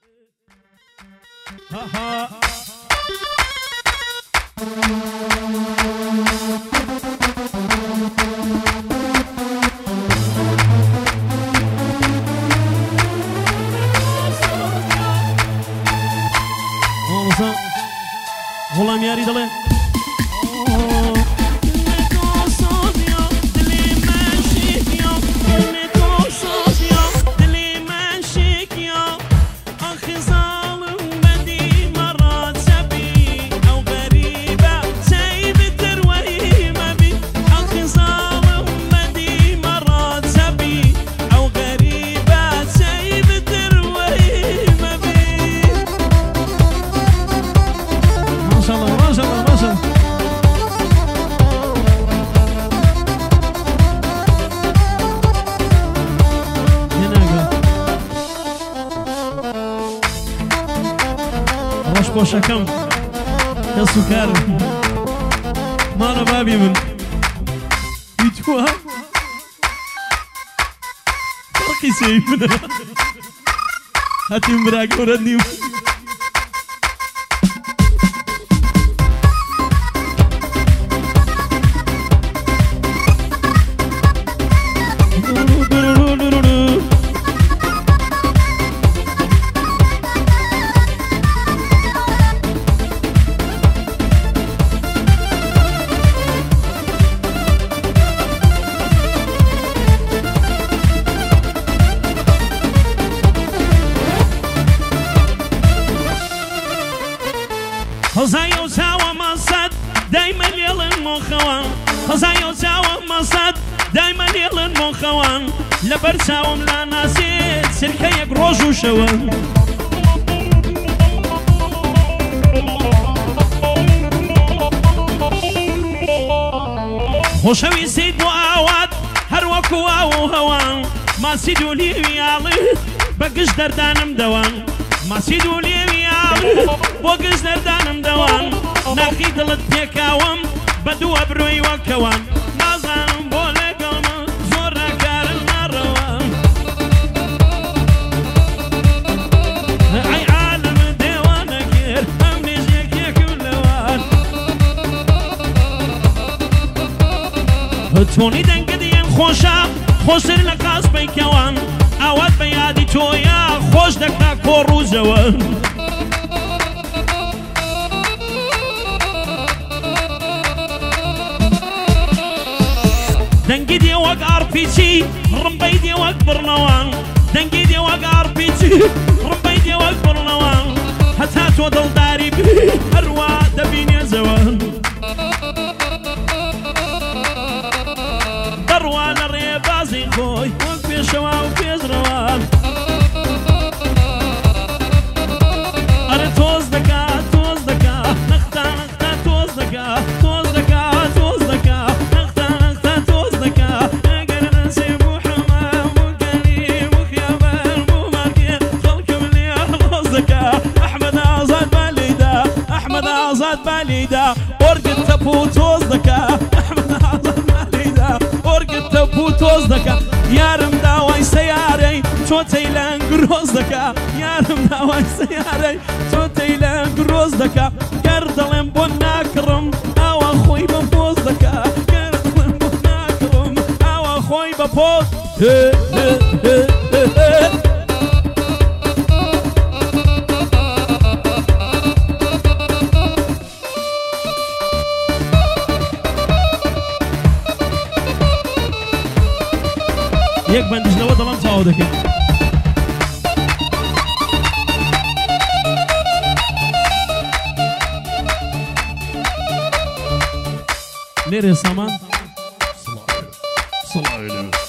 غلام ياري دلي شكم يا سكر ما أنا بابي من يتوها فرقي سيفنا هاتي مراك وردني خزايا وساوى مصد دايما يلن مخوان خزايا وساوى مصد دايما يلن مخوان لبرساوم لا ناسيت سركيك روج وشوان خوشوي سيد وآوات هروك واو هوان ما سيدو لي ويالي بقش دردانم دوان ما سيدو لي ويالي بقش دردانم دوان ناخي دلت تيكاوم بدو أبروي وكوان نازم بولكم زورا كارن مروان أي عالم ديوانكير أمني جيكي كلوان توني دنقدين خوشا خوشر لقاس بيكوان اواد بيادي تويا خوش دكا كورو زوان دنقدي وق اربيتي رمبيدي وق برنوان دنقدي وق اربيتي رمبيدي وق برنوان حتى تودل داري بي اروا دبيني زوان دروان الريبازي خوي وقفي شوا وفي زروان اري توز دكا نختا توز دكا نختا توز دكا اقل نسي محمد مكاني مخيابان مماكي خلكم لي اخلص دكا احمد ازاد باليدا ورقة تبو توز دكا احمد ازاد باليدا ورقة تبو توز دكا يارم داوي سياري توتي لانقروز دكا يارم داوي سياري توتي لانقروز دكا قردلن بناكرم او اخوي بفوز دكا قردلن بناكرم او اخوي بفوز يك بندش لو ظلم صعودك نيري سامان صلاة